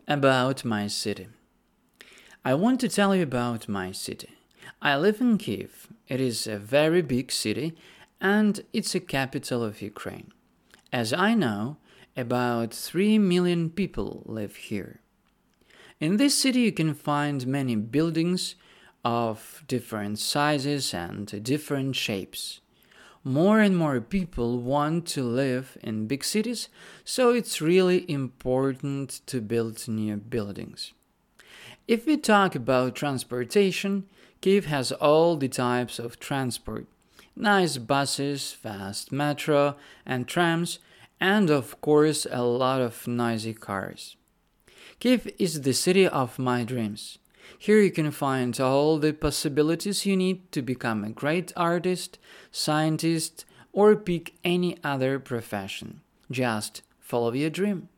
About my city. I want to tell you about my city. I live in Kiev. It is a very big city and it's a capital of Ukraine. As I know, about 3 million people live here. In this city, you can find many buildings of different sizes and different shapes. More and more people want to live in big cities, so it's really important to build new buildings. If we talk about transportation, Kiev has all the types of transport: nice buses, fast metro and trams, and of course a lot of noisy cars. Kiev is the city of my dreams. Here you can find all the possibilities you need to become a great artist, scientist, or pick any other profession. Just follow your dream.